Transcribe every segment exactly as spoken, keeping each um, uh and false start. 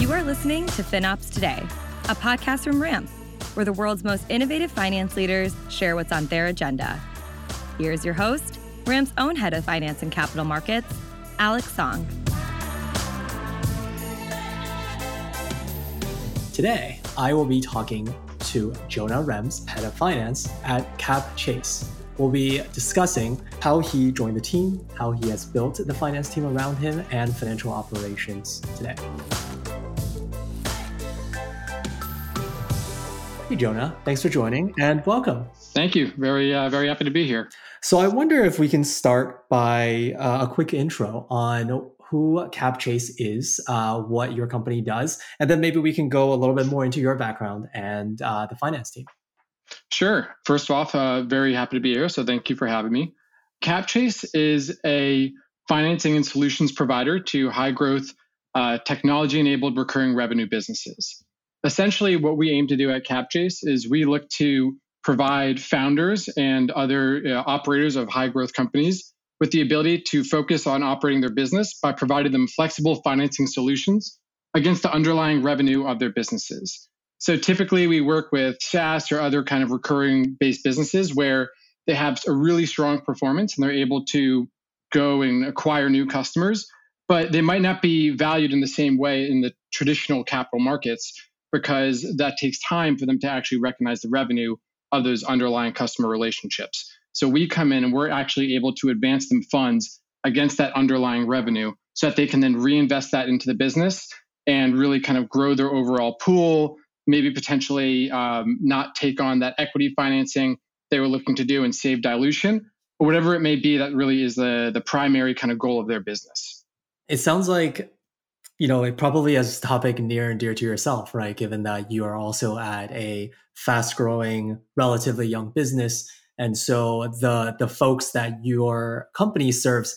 You are listening to FinOps Today, a podcast from Ramp, where the world's most innovative finance leaders share what's on their agenda. Here's your host, Ramp's own head of finance and capital markets, Alex Song. Today, I will be talking to Jonah Rems, head of finance at CapChase. We'll be discussing how he joined the team, how he has built the finance team around him, and financial operations today. Hey, Jonah, thanks for joining and welcome. Thank you. Very, uh, very happy to be here. So I wonder if we can start by uh, a quick intro on who CapChase is, uh, what your company does, and then maybe we can go a little bit more into your background and uh, the finance team. Sure. First off, uh, very happy to be here. So thank you for having me. CapChase is a financing and solutions provider to high growth, uh, technology-enabled recurring revenue businesses. Essentially, what we aim to do at CapChase is we look to provide founders and other uh, operators of high growth companies with the ability to focus on operating their business by providing them flexible financing solutions against the underlying revenue of their businesses. So typically we work with SaaS or other kind of recurring based businesses where they have a really strong performance and they're able to go and acquire new customers, but they might not be valued in the same way in the traditional capital markets because that takes time for them to actually recognize the revenue of those underlying customer relationships. So we come in and we're actually able to advance them funds against that underlying revenue so that they can then reinvest that into the business and really kind of grow their overall pool, maybe potentially um, not take on that equity financing they were looking to do and save dilution, or whatever it may be that really is the, the primary kind of goal of their business. It sounds like, you know, it probably is a topic near and dear to yourself, right? Given that you are also at a fast growing, relatively young business. And so the the folks that your company serves,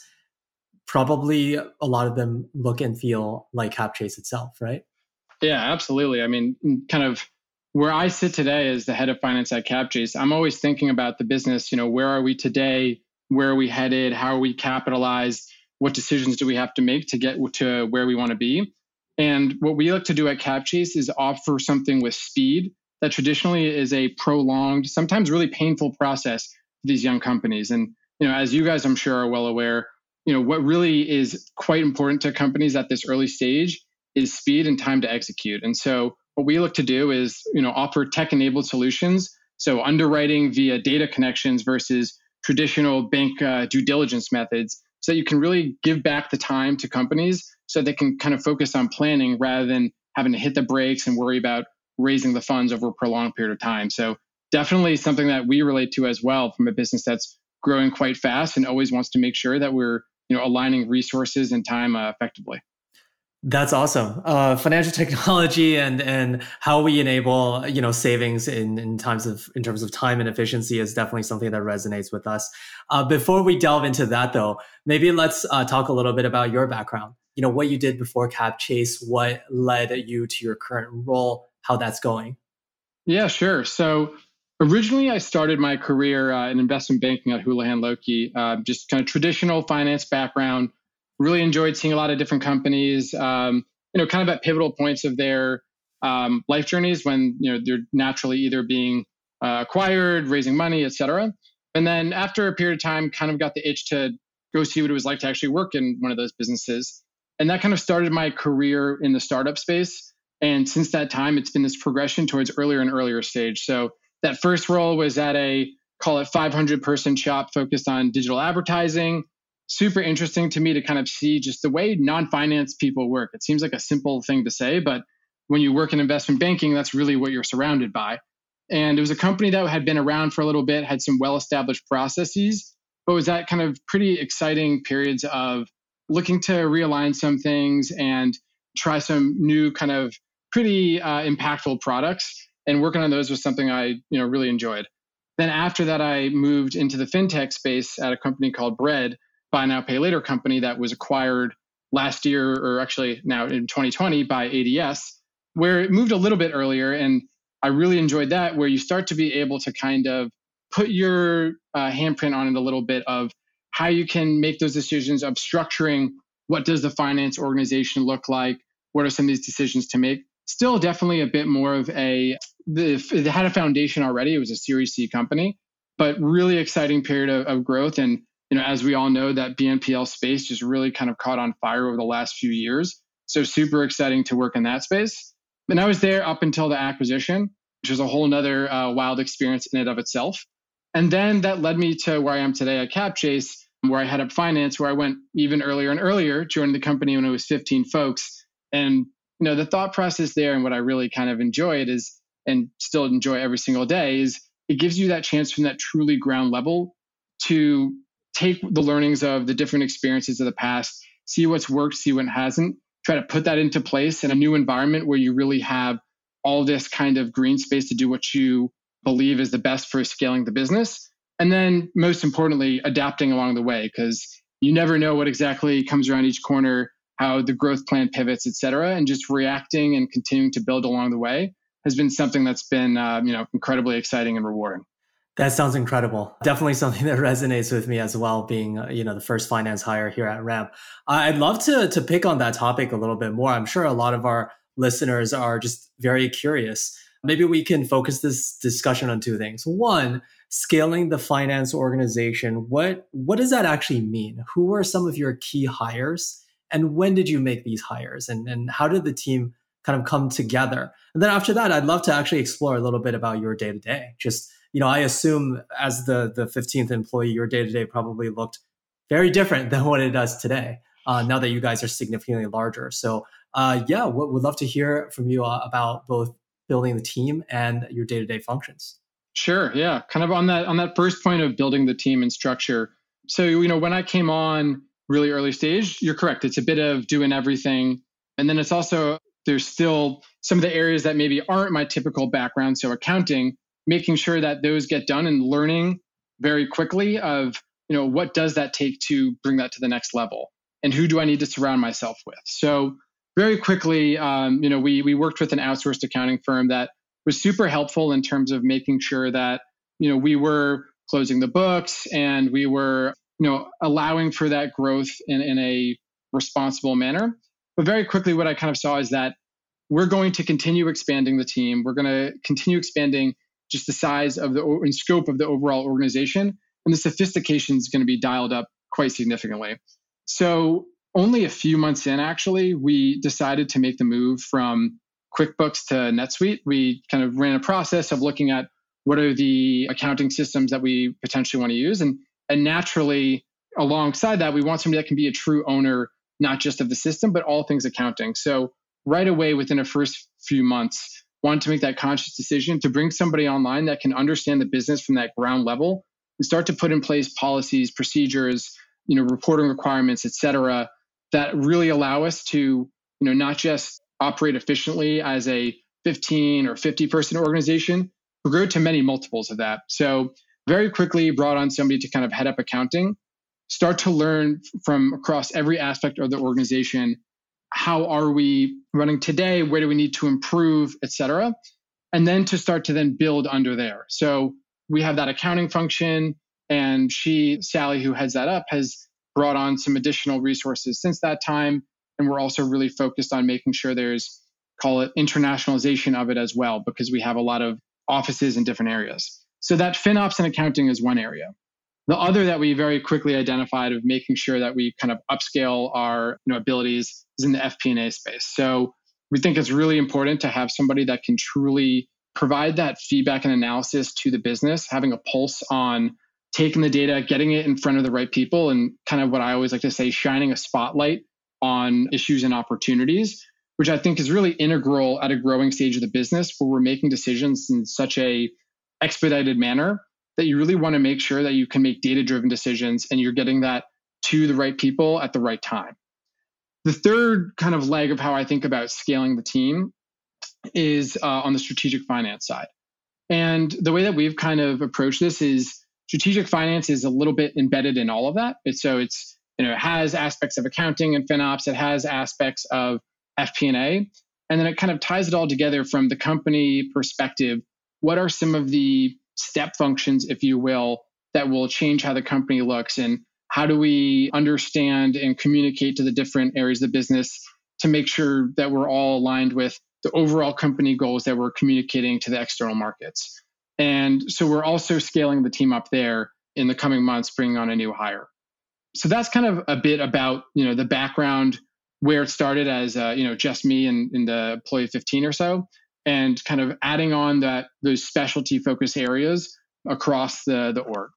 probably a lot of them look and feel like CapChase itself, right? Yeah, absolutely. I mean, kind of where I sit today as the head of finance at CapChase, I'm always thinking about the business, you know, where are we today? Where are we headed? How are we capitalized? What decisions do we have to make to get to where we want to be? And what we look to do at CapChase is offer something with speed that traditionally is a prolonged, sometimes really painful process for these young companies. And, you know, as you guys, I'm sure, are well aware, you know, what really is quite important to companies at this early stage is speed and time to execute. And so what we look to do is, you know, offer tech-enabled solutions. So underwriting via data connections versus traditional bank uh, due diligence methods, so that you can really give back the time to companies so they can kind of focus on planning rather than having to hit the brakes and worry about raising the funds over a prolonged period of time. So definitely something that we relate to as well from a business that's growing quite fast and always wants to make sure that we're, you know, aligning resources and time uh, effectively. That's awesome. Uh, financial technology and and how we enable, you know, savings in, in times of in terms of time and efficiency is definitely something that resonates with us. Uh, before we delve into that, though, maybe let's uh, talk a little bit about your background. You know, what you did before CapChase, what led you to your current role, how that's going. Yeah, sure. So originally, I started my career uh, in investment banking at Houlihan Lokey, uh, just kind of traditional finance background. Really enjoyed seeing a lot of different companies, um, you know, kind of at pivotal points of their um, life journeys when, you know, they're naturally either being uh, acquired, raising money, et cetera. And then after a period of time, kind of got the itch to go see what it was like to actually work in one of those businesses. And that kind of started my career in the startup space. And since that time, it's been this progression towards earlier and earlier stage. So that first role was at a, call it five hundred person shop focused on digital advertising. Super interesting to me to kind of see just the way non-finance people work. It seems like a simple thing to say, but when you work in investment banking, that's really what you're surrounded by. And it was a company that had been around for a little bit, had some well-established processes, but was at kind of pretty exciting periods of looking to realign some things and try some new kind of pretty uh, impactful products. And working on those was something I, you know, really enjoyed. Then after that, I moved into the fintech space at a company called Bread, buy now, pay later company that was acquired last year, or actually now in twenty twenty by A D S, where it moved a little bit earlier. And I really enjoyed that, where you start to be able to kind of put your uh, handprint on it a little bit of how you can make those decisions of structuring what does the finance organization look like, what are some of these decisions to make. Still definitely a bit more of a, it had a foundation already. It was a Series C company, but really exciting period of, of growth. And, you know, as we all know, that B N P L space just really kind of caught on fire over the last few years. So super exciting to work in that space. And I was there up until the acquisition, which was a whole nother uh, wild experience in and of itself. And then that led me to where I am today at CapChase, where I head up finance, where I went even earlier and earlier, joined the company when it was fifteen folks. And, you know, the thought process there and what I really kind of enjoyed is, and still enjoy every single day, is it gives you that chance from that truly ground level to take the learnings of the different experiences of the past, see what's worked, see what hasn't, try to put that into place in a new environment where you really have all this kind of green space to do what you believe is the best for scaling the business. And then most importantly, adapting along the way, because you never know what exactly comes around each corner, how the growth plan pivots, et cetera, and just reacting and continuing to build along the way has been something that's been, uh, you know, incredibly exciting and rewarding. That sounds incredible. Definitely something that resonates with me as well, being, uh, you know, the first finance hire here at Ramp. I'd love to to pick on that topic a little bit more. I'm sure a lot of our listeners are just very curious. Maybe we can focus this discussion on two things. One, scaling the finance organization. What what does that actually mean? Who were some of your key hires? And when did you make these hires? And, and how did the team kind of come together? And then after that, I'd love to actually explore a little bit about your day-to-day. Just, you know, I assume as the, the fifteenth employee, your day-to-day probably looked very different than what it does today, uh, now that you guys are significantly larger. So uh, yeah, w- would love to hear from you uh, about both building the team and your day-to-day functions. Sure. Yeah. Kind of on that, on that first point of building the team and structure. So, you know, when I came on really early stage, you're correct. It's a bit of doing everything. And then it's also, there's still some of the areas that maybe aren't my typical background. So accounting, making sure that those get done and learning very quickly of, you know, what does that take to bring that to the next level? And who do I need to surround myself with? So very quickly, um, you know, we we worked with an outsourced accounting firm that was super helpful in terms of making sure that, you know, we were closing the books and we were, you know, allowing for that growth in, in a responsible manner. But very quickly, what I kind of saw is that we're going to continue expanding the team. We're going to continue expanding just the size of the and scope of the overall organization. And the sophistication is going to be dialed up quite significantly. So only a few months in, actually, we decided to make the move from QuickBooks to NetSuite. We kind of ran a process of looking at what are the accounting systems that we potentially want to use. And, and naturally, alongside that, we want somebody that can be a true owner, not just of the system, but all things accounting. So right away, within the first few months, wanted to make that conscious decision to bring somebody online that can understand the business from that ground level and start to put in place policies, procedures, you know, reporting requirements, et cetera, that really allow us to, you know, not just operate efficiently as a fifteen or fifty person organization, but grow to many multiples of that. So very quickly brought on somebody to kind of head up accounting, start to learn from across every aspect of the organization. How are we running today? Where do we need to improve, et cetera? And then to start to then build under there. So we have that accounting function, and she, Sally, who heads that up, has brought on some additional resources since that time. And we're also really focused on making sure there's, call it internationalization of it as well, because we have a lot of offices in different areas. So that FinOps and accounting is one area. The other that we very quickly identified of making sure that we kind of upscale our, you know, abilities is in the F P and A space. So we think it's really important to have somebody that can truly provide that feedback and analysis to the business, having a pulse on taking the data, getting it in front of the right people, and kind of what I always like to say, shining a spotlight on issues and opportunities, which I think is really integral at a growing stage of the business where we're making decisions in such a expedited manner that you really want to make sure that you can make data-driven decisions and you're getting that to the right people at the right time. The third kind of leg of how I think about scaling the team is uh, on the strategic finance side. And the way that we've kind of approached this is strategic finance is a little bit embedded in all of that. It's, so it's, you know, it has aspects of accounting and FinOps, it has aspects of F P and A, and then it kind of ties it all together from the company perspective. What are some of the step functions, if you will, that will change how the company looks, and how do we understand and communicate to the different areas of the business to make sure that we're all aligned with the overall company goals that we're communicating to the external markets. And so we're also scaling the team up there in the coming months, bringing on a new hire. So that's kind of a bit about, you know, the background, where it started as, uh, you know, just me and in the employee fifteen or so, and kind of adding on that those specialty focus areas across the, the org.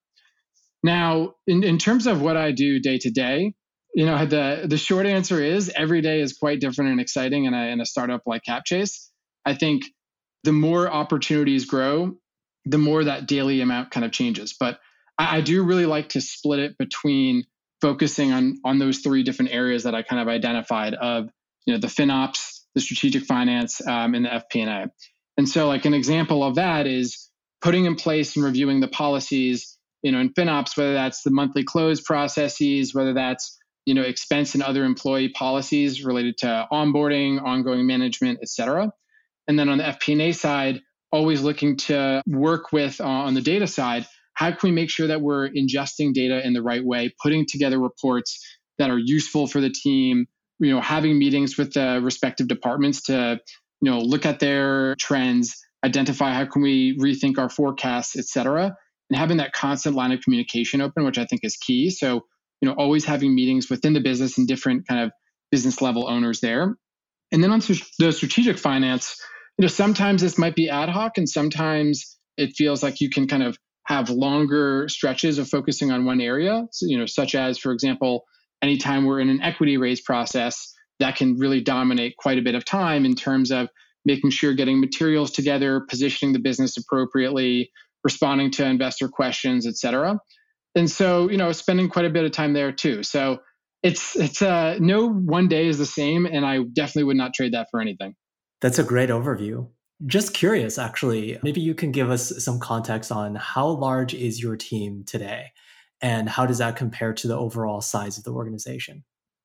Now, in, in terms of what I do day to day, you know, the, the short answer is every day is quite different and exciting in a, in a startup like CapChase. I think the more opportunities grow, the more that daily amount kind of changes. But I, I do really like to split it between focusing on, on those three different areas that I kind of identified of, you know, the FinOps, the strategic finance, um, and the F P and A. And so like an example of that is putting in place and reviewing the policies, you know, in FinOps, whether that's the monthly close processes, whether that's, you know, expense and other employee policies related to onboarding, ongoing management, et cetera. And then on the F P and A side, always looking to work with uh, on the data side, how can we make sure that we're ingesting data in the right way, putting together reports that are useful for the team, you know, having meetings with the respective departments to, you know, look at their trends, identify how can we rethink our forecasts, et cetera, and having that constant line of communication open, which I think is key. So, you know, always having meetings within the business and different kind of business level owners there. And then on the strategic finance, you know, sometimes this might be ad hoc and sometimes it feels like you can kind of have longer stretches of focusing on one area. So, you know, such as, for example, anytime we're in an equity raise process, that can really dominate quite a bit of time in terms of making sure getting materials together, positioning the business appropriately, responding to investor questions, et cetera. And so, you know, spending quite a bit of time there too. So it's, it's uh, no one day is the same. And I definitely would not trade that for anything. That's a great overview. Just curious, actually, maybe you can give us some context on how large is your team today and how does that compare to the overall size of the organization?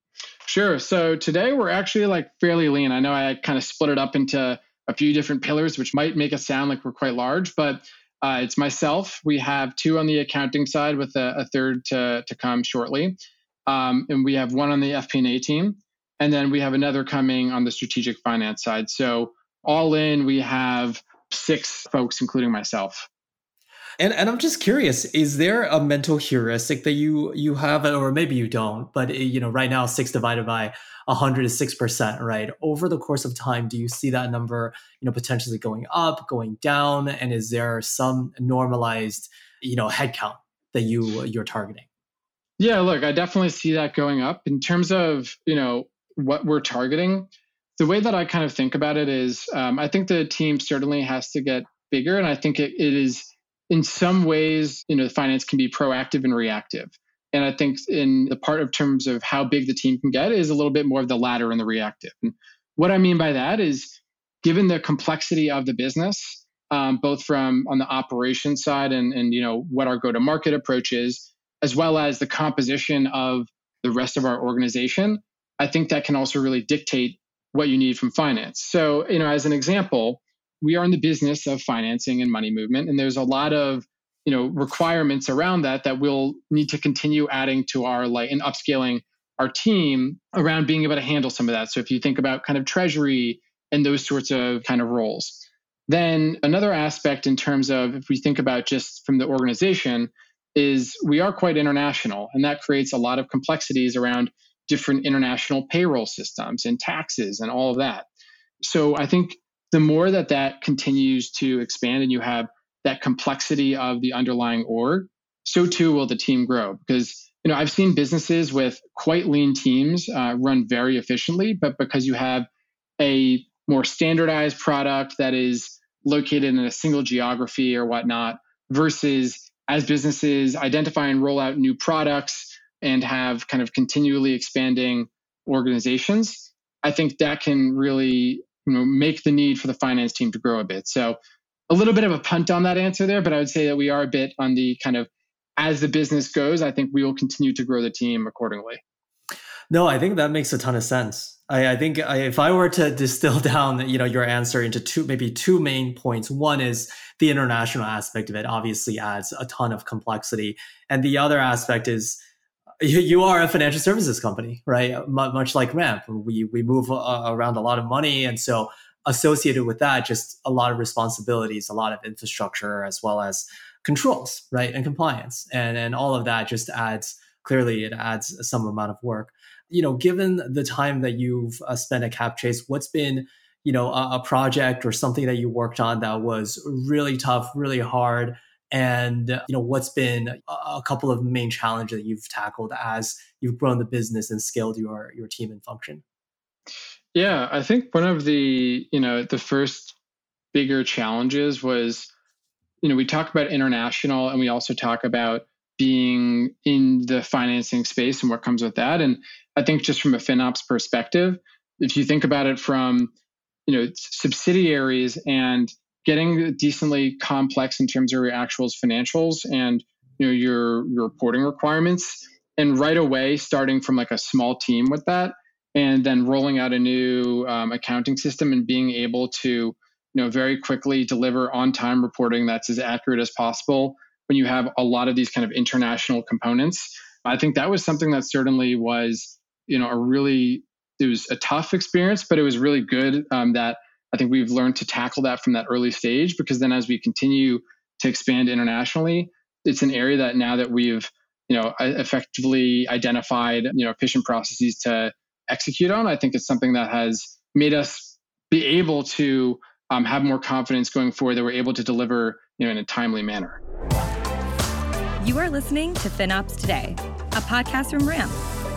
Sure. So today we're actually like fairly lean. I know I kind of split it up into a few different pillars, which might make us sound like we're quite large, but uh, it's myself. We have two on the accounting side with a, a third to, to come shortly. Um, and we have one on the F P and A team. And then we have another coming on the strategic finance side. So all in, we have six folks, including myself. And and I'm just curious, is there a mental heuristic that you you have, or maybe you don't, but you know, right now six divided by one hundred is six percent, right? Over the course of time, do you see that number, you know, potentially going up, going down? And is there some normalized, you know, headcount that you you're targeting? Yeah, look, I definitely see that going up. In terms of, you know, what we're targeting, the way that I kind of think about it is um, I think the team certainly has to get bigger. And I think it, it is, in some ways, you know, finance can be proactive and reactive. And I think in the part of terms of how big the team can get is a little bit more of the latter and the reactive. And what I mean by that is, given the complexity of the business, um, both from on the operations side and, and, you know, what our go-to-market approach is, as well as the composition of the rest of our organization, I think that can also really dictate what you need from finance. So, you know, as an example, we are in the business of financing and money movement, and there's a lot of, you know, requirements around that that we'll need to continue adding to our like and upscaling our team around being able to handle some of that. So if you think about kind of treasury and those sorts of kind of roles, then another aspect in terms of if we think about just from the organization is we are quite international, and that creates a lot of complexities around different international payroll systems and taxes and all of that. So I think the more that that continues to expand and you have that complexity of the underlying org, so too will the team grow. Because, you know, I've seen businesses with quite lean teams uh, run very efficiently, but because you have a more standardized product that is located in a single geography or whatnot, versus as businesses identify and roll out new products and have kind of continually expanding organizations, I think that can really, you know, make the need for the finance team to grow a bit. So a little bit of a punt on that answer there, but I would say that we are a bit on the kind of, as the business goes, I think we will continue to grow the team accordingly. No, I think that makes a ton of sense. I, I think I, if I were to distill down, you know, your answer into two, maybe two main points. One is the international aspect of it obviously adds a ton of complexity. And the other aspect is, you, you are a financial services company, right? M- much like Ramp, we we move uh, around a lot of money, and so associated with that, just a lot of responsibilities, a lot of infrastructure, as well as controls, right, and compliance, and and all of that just adds clearly it adds some amount of work. You know, given the time that you've uh, spent at CapChase, what's been you know a, a project or something that you worked on that was really tough, really hard? And you know what's been a couple of main challenges that you've tackled as you've grown the business and scaled your your team and function? Yeah, I think one of the you know the first bigger challenges was you know we talk about international, and we also talk about being in the financing space and what comes with that. And I think just from a FinOps perspective, if you think about it from you know subsidiaries and getting decently complex in terms of your actual financials and you know your your reporting requirements, and right away starting from like a small team with that, and then rolling out a new um, accounting system and being able to you know very quickly deliver on-time reporting that's as accurate as possible when you have a lot of these kind of international components. I think that was something that certainly was you know a really it was a tough experience, but it was really good um, that I think we've learned to tackle that from that early stage, because then as we continue to expand internationally, it's an area that now that we've, you know, effectively identified, you know, efficient processes to execute on, I think it's something that has made us be able to um, have more confidence going forward that we're able to deliver, you know, in a timely manner. You are listening to FinOps Today, a podcast from Ramp.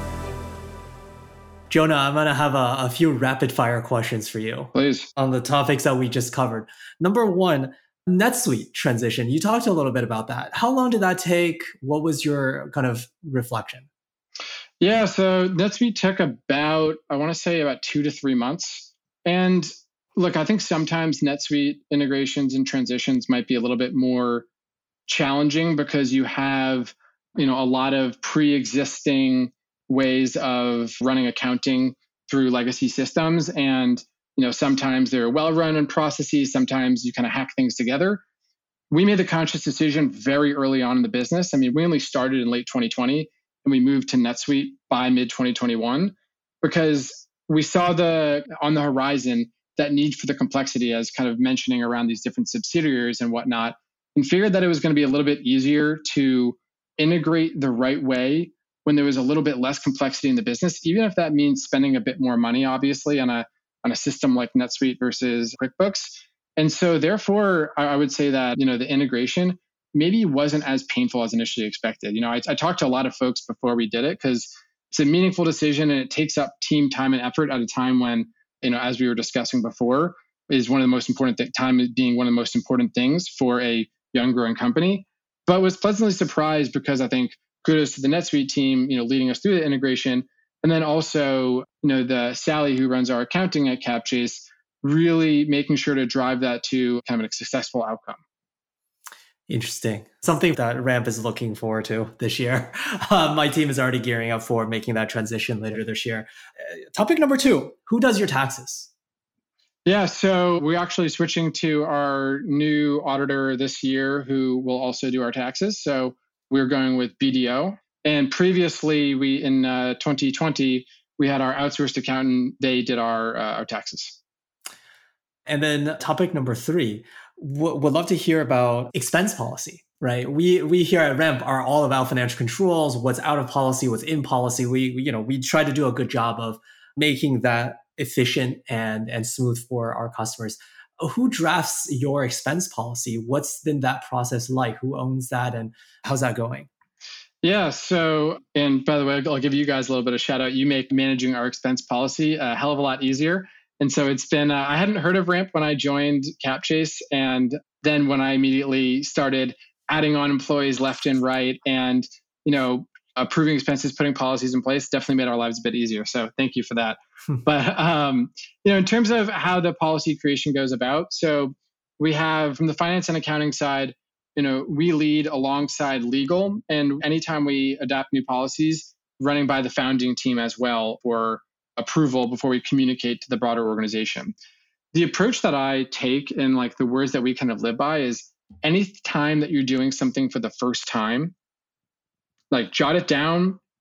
Jonah, I'm going to have a, a few rapid fire questions for you. Please. On the topics that we just covered. Number one, NetSuite transition. You talked a little bit about that. How long did that take? What was your kind of reflection? Yeah, so NetSuite took about, I want to say about two to three months. And look, I think sometimes NetSuite integrations and transitions might be a little bit more challenging because you have, you know, a lot of pre-existing ways of running accounting through legacy systems. And, you know, sometimes they're well-run in processes. Sometimes you kind of hack things together. We made the conscious decision very early on in the business. I mean, we only started in late twenty twenty and we moved to NetSuite by mid twenty twenty-one because we saw the on the horizon that need for the complexity, as kind of mentioning around these different subsidiaries and whatnot, and figured that it was going to be a little bit easier to integrate the right way when there was a little bit less complexity in the business, even if that means spending a bit more money, obviously, on a on a system like NetSuite versus QuickBooks. And so therefore, I would say that, you know, the integration maybe wasn't as painful as initially expected. You know, I, I talked to a lot of folks before we did it because it's a meaningful decision and it takes up team time and effort at a time when, you know, as we were discussing before, is one of the most important th- time being one of the most important things for a young growing company. But was pleasantly surprised because I think kudos to the NetSuite team, you know, leading us through the integration. And then also, you know, the Sally who runs our accounting at CapChase, really making sure to drive that to kind of a successful outcome. Interesting. Something that Ramp is looking forward to this year. Uh, my team is already gearing up for making that transition later this year. Uh, topic number two, who does your taxes? Yeah, so we're actually switching to our new auditor this year who will also do our taxes. So we're going with B D O. And previously, we in uh, twenty twenty, we had our outsourced accountant. They did our, uh, our taxes. And then topic number three, w- would love to hear about expense policy, right? We we here at Ramp are all about financial controls, what's out of policy, what's in policy. We, we you know we try to do a good job of making that efficient and and smooth for our customers. Who drafts your expense policy? What's been that process like? Who owns that, and how's that going? Yeah. So, and by the way, I'll give you guys a little bit of shout out. You make managing our expense policy a hell of a lot easier. And so it's been, uh, I hadn't heard of Ramp when I joined CapChase. And then when I immediately started adding on employees left and right and, you know, approving expenses, putting policies in place, definitely made our lives a bit easier. So thank you for that. But, um, you know, in terms of how the policy creation goes about, so we have from the finance and accounting side, you know, we lead alongside legal. And anytime we adopt new policies, running by the founding team as well for approval before we communicate to the broader organization. The approach that I take and like the words that we kind of live by is any time that you're doing something for the first time, like jot it down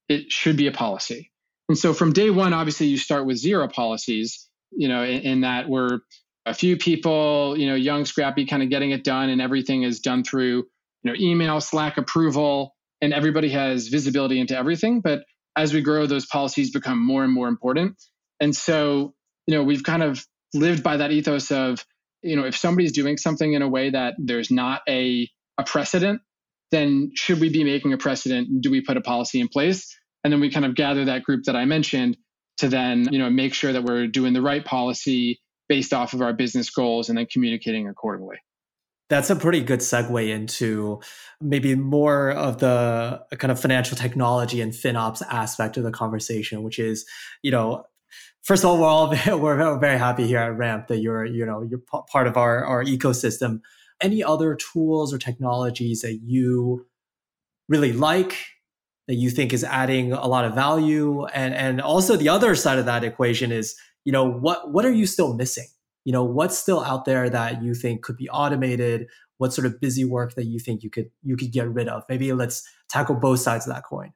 it should be a policy. And so from day one, obviously you start with zero policies, you know, in, in that we're a few people, you know, young, scrappy, kind of getting it done, and everything is done through, you know, email, Slack approval, and everybody has visibility into everything. But as we grow, those policies become more and more important. And so, you know, we've kind of lived by that ethos of, you know, if somebody's doing something in a way that there's not a, a precedent, then should we be making a precedent? Do we put a policy in place? And then we kind of gather that group that I mentioned to then, you know, make sure that we're doing the right policy based off of our business goals and then communicating accordingly. That's a pretty good segue into maybe more of the kind of financial technology and FinOps aspect of the conversation, which is, you know, first of all, we're all we're very happy here at Ramp that you're, you know, you're part of our, our ecosystem. Any other tools or technologies that you really like, that you think is adding a lot of value? And and also the other side of that equation is, you know, what what are you still missing? You know, what's still out there that you think could be automated? What sort of busy work that you think you could you could get rid of? Maybe let's tackle both sides of that coin.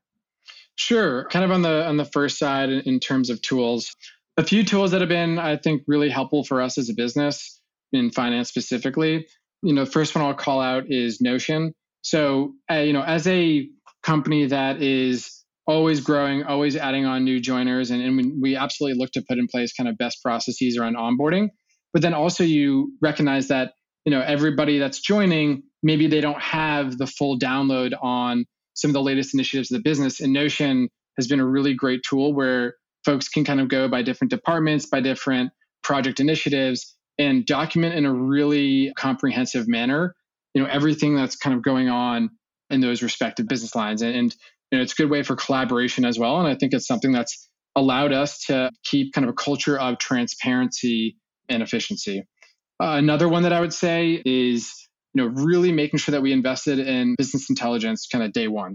Sure. Kind of on the on the first side in terms of tools, a few tools that have been, I think, really helpful for us as a business in finance specifically. You know, the first one I'll call out is Notion. So, uh, you know, as a company that is always growing, always adding on new joiners, and, and we, we absolutely look to put in place kind of best processes around onboarding. But then also you recognize that, you know, everybody that's joining, maybe they don't have the full download on some of the latest initiatives of the business. And Notion has been a really great tool where folks can kind of go by different departments, by different project initiatives, and document in a really comprehensive manner, you know, everything that's kind of going on in those respective business lines. And, and you know, it's a good way for collaboration as well. And I think it's something that's allowed us to keep kind of a culture of transparency and efficiency. Uh, another one that I would say is, you know, really making sure that we invested in business intelligence kind of day one.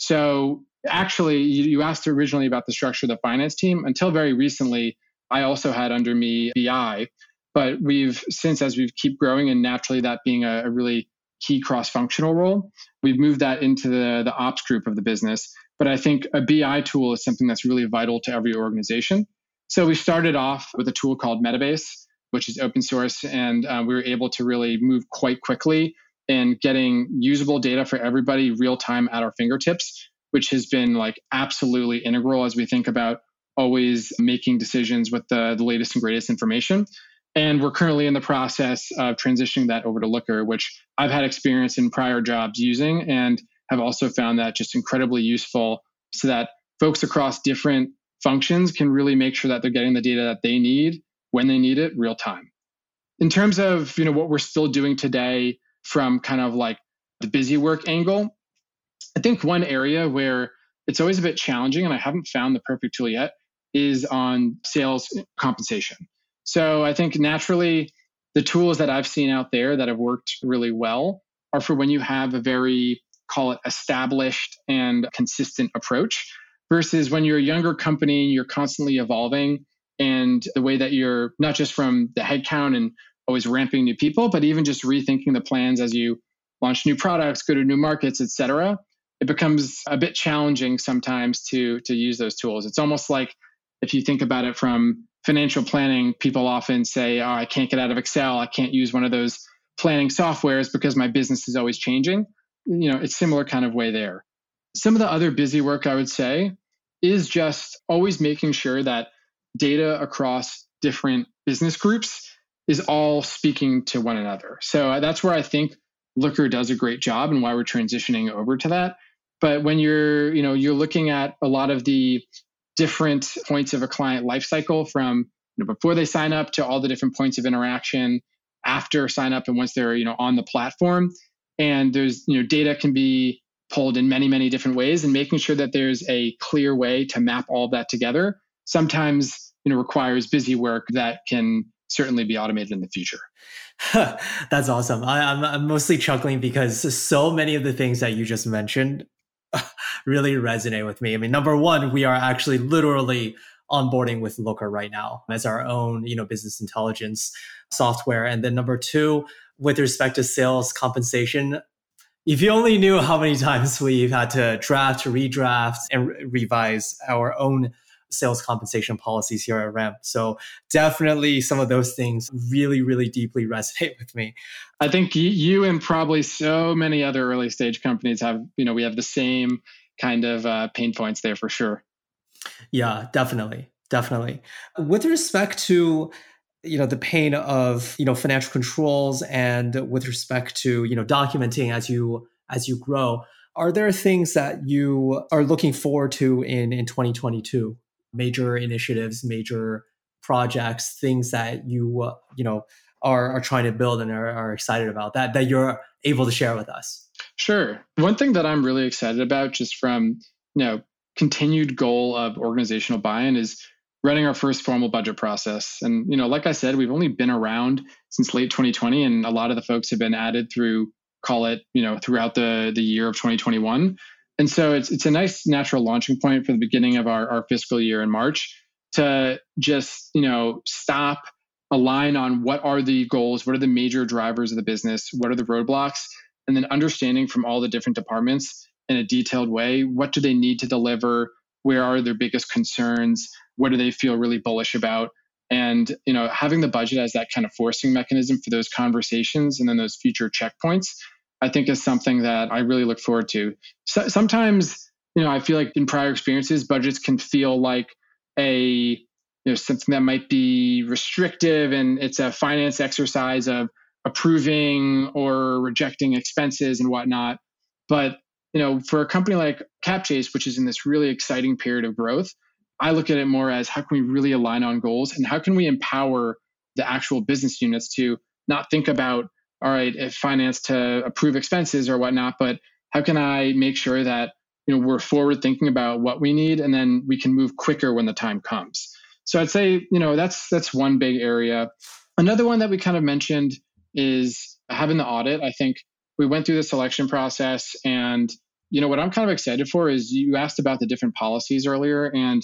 So actually, you, you asked originally about the structure of the finance team. Until very recently, I also had under me B I, but we've since, as we've keep growing and naturally that being a, a really key cross-functional role, we've moved that into the, the ops group of the business. But I think a B I tool is something that's really vital to every organization. So we started off with a tool called Metabase, which is open source. And uh, we were able to really move quite quickly in getting usable data for everybody real time at our fingertips, which has been like absolutely integral as we think about always making decisions with the, the latest and greatest information. And we're currently in the process of transitioning that over to Looker, which I've had experience in prior jobs using and have also found that just incredibly useful so that folks across different functions can really make sure that they're getting the data that they need when they need it real time. In terms of, you know, what we're still doing today from kind of like the busy work angle, I think one area where it's always a bit challenging, and I haven't found the perfect tool yet, is on sales compensation. So I think naturally the tools that I've seen out there that have worked really well are for when you have a very, call it established and consistent approach, versus when you're a younger company, you're constantly evolving. And the way that you're not just from the headcount and always ramping new people, but even just rethinking the plans as you launch new products, go to new markets, et cetera, it becomes a bit challenging sometimes to, to use those tools. It's almost like if you think about it from financial planning, people often say, oh, I can't get out of Excel. I can't use one of those planning softwares because my business is always changing. You know, it's similar kind of way there. Some of the other busy work I would say is just always making sure that data across different business groups is all speaking to one another. So that's where I think Looker does a great job and why we're transitioning over to that. But when you're, you know, you're looking at a lot of the different points of a client lifecycle from, you know, before they sign up to all the different points of interaction after sign up and once they're, you know, on the platform. And there's, you know, data can be pulled in many, many different ways, and making sure that there's a clear way to map all of that together sometimes, you know, requires busy work that can certainly be automated in the future. That's awesome. I, I'm, I'm mostly chuckling because so many of the things that you just mentioned really resonate with me. I mean, number one, we are actually literally onboarding with Looker right now as our own, you know, business intelligence software. And then number two, with respect to sales compensation, If you only knew how many times we've had to draft, redraft, and re- revise our own sales compensation policies here at Ramp. So definitely some of those things really, really deeply resonate with me. I think you and probably so many other early stage companies have, you know, we have the same kind of uh, pain points there for sure. Yeah, definitely. Definitely. With respect to, you know, the pain of, you know, financial controls and with respect to, you know, documenting as you as you grow, are there things that you are looking forward to in, in twenty twenty-two? Major initiatives, major projects, things that you, uh, you know, are, are trying to build and are, are excited about that, that you're able to share with us? Sure. One thing that I'm really excited about just from, you know, continued goal of organizational buy-in is running our first formal budget process. And, you know, like I said, we've only been around since late twenty twenty, and a lot of the folks have been added through, call it, you know, throughout the, the year of twenty twenty-one. And so it's it's a nice natural launching point for the beginning of our, our fiscal year in March to just, you know, stop, align on what are the goals, what are the major drivers of the business, what are the roadblocks, and then understanding from all the different departments in a detailed way, what do they need to deliver, where are their biggest concerns, what do they feel really bullish about, and, you know, having the budget as that kind of forcing mechanism for those conversations and then those future checkpoints, I think is something that I really look forward to. So, sometimes, you know, I feel like in prior experiences, budgets can feel like a, you know, something that might be restrictive, and it's a finance exercise of approving or rejecting expenses and whatnot. But, you know, for a company like CapChase, which is in this really exciting period of growth, I look at it more as how can we really align on goals and how can we empower the actual business units to not think about, all right, if finance to approve expenses or whatnot, but how can I make sure that, you know, we're forward thinking about what we need and then we can move quicker when the time comes. So I'd say, you know, that's that's one big area. Another one that we kind of mentioned is having the audit. I think we went through the selection process, and, you know, what I'm kind of excited for is you asked about the different policies earlier, and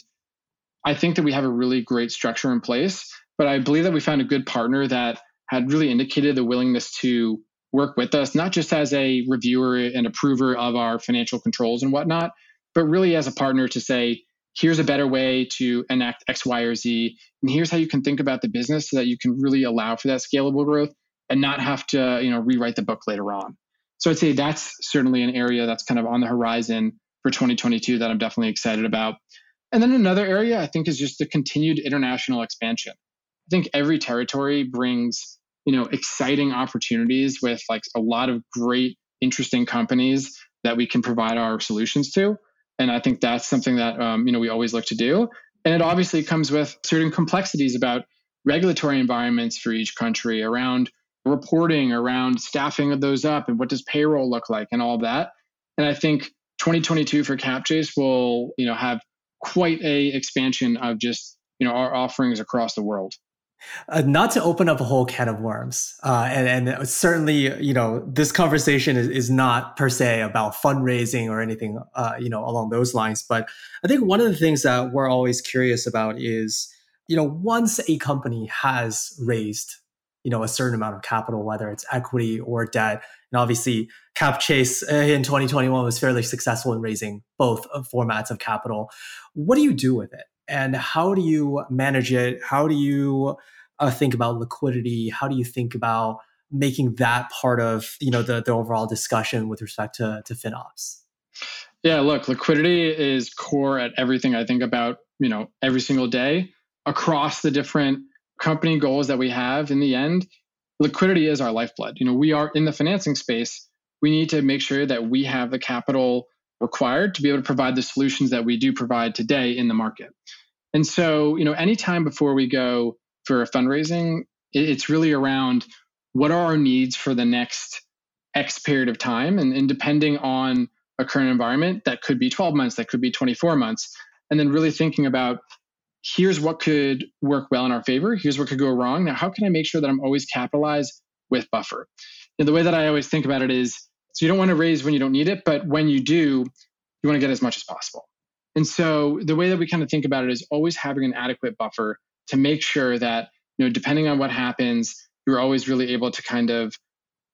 I think that we have a really great structure in place, but I believe that we found a good partner that had really indicated the willingness to work with us, not just as a reviewer and approver of our financial controls and whatnot, but really as a partner to say, here's a better way to enact X, Y, or Z, and here's how you can think about the business so that you can really allow for that scalable growth and not have to, you know, rewrite the book later on. So I'd say that's certainly an area that's kind of on the horizon for twenty twenty-two that I'm definitely excited about. And then another area I think is just the continued international expansion. I think every territory brings, you know, exciting opportunities with like a lot of great, interesting companies that we can provide our solutions to. And I think that's something that, um, you know, we always look to do. And it obviously comes with certain complexities about regulatory environments for each country, around reporting, around staffing of those up, and what does payroll look like and all of that. And I think twenty twenty-two for CapChase will, you know, have quite a expansion of just, you know, our offerings across the world. Uh, not to open up a whole can of worms, uh, and, and certainly, you know, this conversation is, is not per se about fundraising or anything, uh, you know, along those lines. But I think one of the things that we're always curious about is, you know, once a company has raised, you know, a certain amount of capital, whether it's equity or debt, and obviously CapChase in twenty twenty-one was fairly successful in raising both formats of capital. What do you do with it? And how do you manage it? How do you uh, think about liquidity? How do you think about making that part of, you know, the, the overall discussion with respect to, to FinOps? Yeah, look, liquidity is core at everything I think about, you know, every single day across the different company goals that we have. In the end, liquidity is our lifeblood. You know, we are in the financing space. We need to make sure that we have the capital required to be able to provide the solutions that we do provide today in the market. And so, you know, anytime before we go for a fundraising, it's really around what are our needs for the next X period of time. And, and depending on a current environment, that could be twelve months, that could be twenty-four months. And then really thinking about, here's what could work well in our favor. Here's what could go wrong. Now, how can I make sure that I'm always capitalized with buffer? And the way that I always think about it is, so you don't want to raise when you don't need it, but when you do, you want to get as much as possible. And so the way that we kind of think about it is always having an adequate buffer to make sure that, you know, depending on what happens, you're always really able to kind of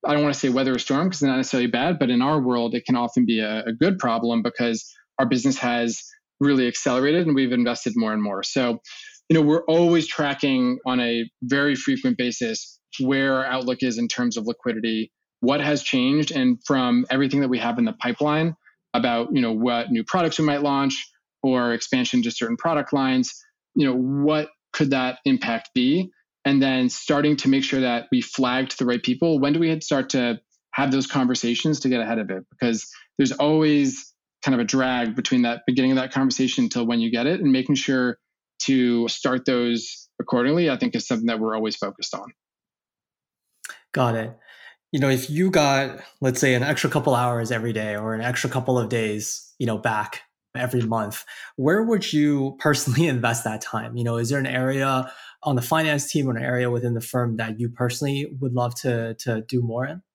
I don't want to say weather a storm because it's not necessarily bad, but in our world, it can often be a, a good problem because our business has really accelerated and we've invested more and more. So, you know, we're always tracking on a very frequent basis where our outlook is in terms of liquidity, what has changed, and from everything that we have in the pipeline about, you know, what new products we might launch or expansion to certain product lines, you know, what could that impact be? And then starting to make sure that we flag to the right people. When do we start to have those conversations to get ahead of it? Because there's always kind of a drag between that beginning of that conversation until when you get it, and making sure to start those accordingly, I think is something that we're always focused on. Got it. You know, if you got, let's say, an extra couple hours every day or an extra couple of days, you know, back every month, where would you personally invest that time? You know, is there an area on the finance team or an area within the firm that you personally would love to to do more in?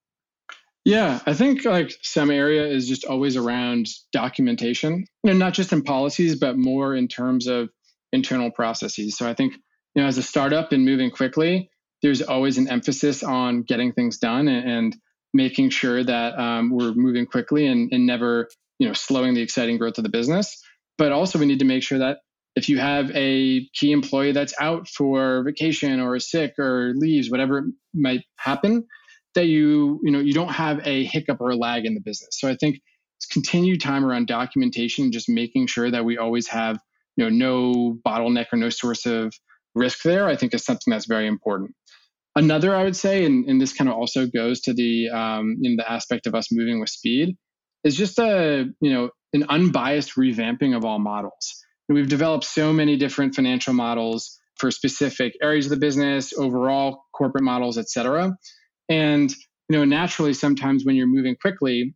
Yeah, I think like some area is just always around documentation, you know, not just in policies, but more in terms of internal processes. So I think, you know, as a startup and moving quickly, there's always an emphasis on getting things done and, and making sure that um, we're moving quickly and, and never, you know, slowing the exciting growth of the business. But also we need to make sure that if you have a key employee that's out for vacation or sick or leaves, whatever might happen, that you, you know, you don't have a hiccup or a lag in the business. So I think it's continued time around documentation, just making sure that we always have, you know, no bottleneck or no source of risk there, I think is something that's very important. Another, I would say, and, and this kind of also goes to the um, in the aspect of us moving with speed, is just a, you know, an unbiased revamping of all models. And we've developed so many different financial models for specific areas of the business, overall corporate models, et cetera. And, you know, naturally, sometimes when you're moving quickly,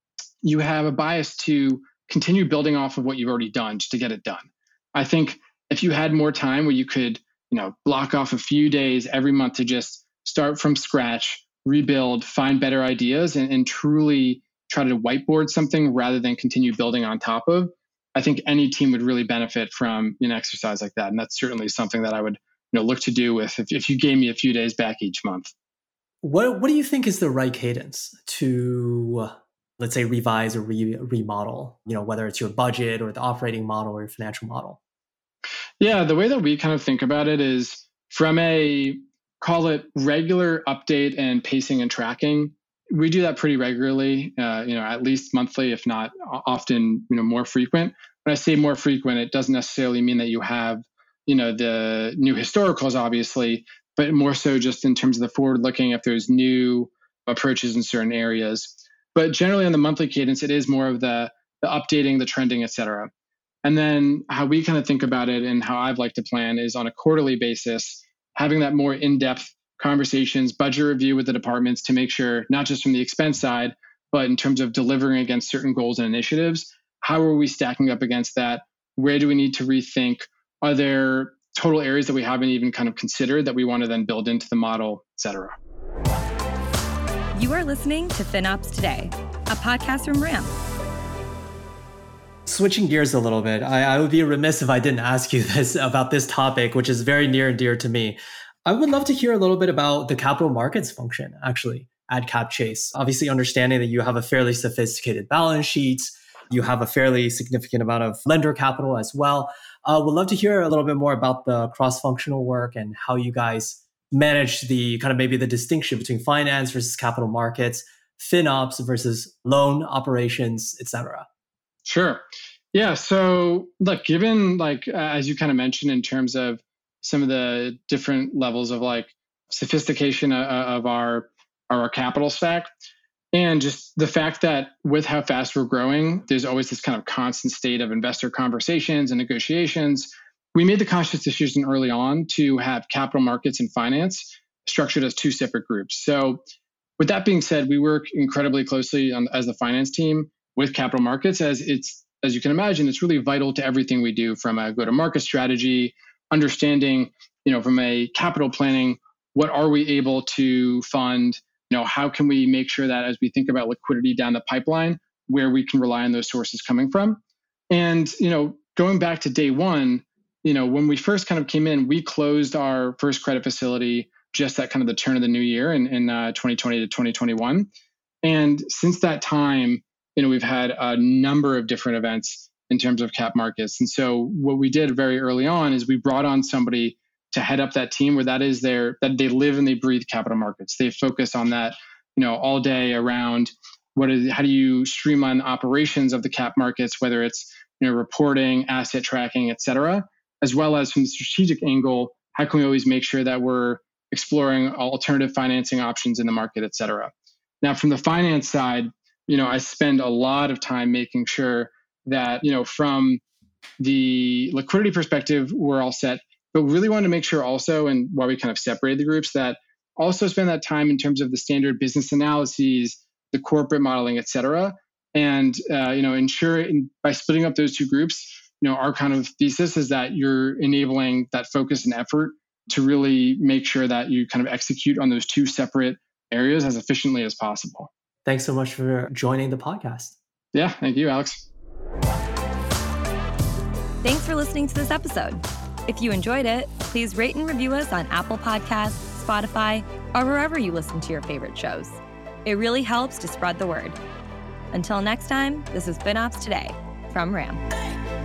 you have a bias to continue building off of what you've already done just to get it done. I think if you had more time where you could, you know, block off a few days every month to just start from scratch, rebuild, find better ideas, and, and truly try to whiteboard something rather than continue building on top of, I think any team would really benefit from an exercise like that. And that's certainly something that I would, you know, look to do with if, if you gave me a few days back each month. What What do you think is the right cadence to, let's say, revise or re- remodel? You know, whether it's your budget or the operating model or your financial model. Yeah, the way that we kind of think about it is from a, call it regular update and pacing and tracking. We do that pretty regularly, uh, you know, at least monthly, if not often, you know, more frequent. When I say more frequent, it doesn't necessarily mean that you have, you know, the new historicals, obviously, but more so just in terms of the forward looking, if there's new approaches in certain areas. But generally on the monthly cadence, it is more of the, the updating, the trending, et cetera. And then how we kind of think about it and how I've liked to plan is on a quarterly basis, having that more in-depth conversations, budget review with the departments to make sure, not just from the expense side, but in terms of delivering against certain goals and initiatives, how are we stacking up against that? Where do we need to rethink? Are there total areas that we haven't even kind of considered that we want to then build into the model, et cetera? You are listening to FinOps Today, a podcast from Ramp. Switching gears a little bit, I, I would be remiss if I didn't ask you this about this topic, which is very near and dear to me. I would love to hear a little bit about the capital markets function, actually, at CapChase. Obviously, understanding that you have a fairly sophisticated balance sheet, you have a fairly significant amount of lender capital as well. Uh, would love to hear a little bit more about the cross-functional work and how you guys manage the kind of maybe the distinction between finance versus capital markets, FinOps versus loan operations, et cetera. Sure. Yeah. So look, given like, uh, as you kind of mentioned in terms of some of the different levels of like sophistication uh, of our, our capital stack, and just the fact that with how fast we're growing, there's always this kind of constant state of investor conversations and negotiations. We made the conscious decision early on to have capital markets and finance structured as two separate groups. So with that being said, we work incredibly closely on, as the finance team with capital markets, as it's, as you can imagine, it's really vital to everything we do, from a go-to-market strategy, understanding, you know, from a capital planning, what are we able to fund? You know, how can we make sure that as we think about liquidity down the pipeline, where we can rely on those sources coming from? And, you know, going back to day one, you know, when we first kind of came in, we closed our first credit facility just at kind of the turn of the new year in, in uh, twenty twenty to twenty twenty-one. And since that time, you know, we've had a number of different events in terms of cap markets. And so what we did very early on is we brought on somebody to head up that team where that is their, that they live and they breathe capital markets. They focus on that, you know, all day around what is, how do you streamline the operations of the cap markets, whether it's, you know, reporting, asset tracking, et cetera, as well as from the strategic angle, how can we always make sure that we're exploring alternative financing options in the market, et cetera. Now, from the finance side, you know, I spend a lot of time making sure that, you know, from the liquidity perspective, we're all set, but really want to make sure also, and why we kind of separated the groups, that also spend that time in terms of the standard business analyses, the corporate modeling, et cetera. And, uh, you know, ensure in, by splitting up those two groups, you know, our kind of thesis is that you're enabling that focus and effort to really make sure that you kind of execute on those two separate areas as efficiently as possible. Thanks so much for joining the podcast. Yeah, thank you, Alex. Thanks for listening to this episode. If you enjoyed it, please rate and review us on Apple Podcasts, Spotify, or wherever you listen to your favorite shows. It really helps to spread the word. Until next time, this is FinOps Today from RAM.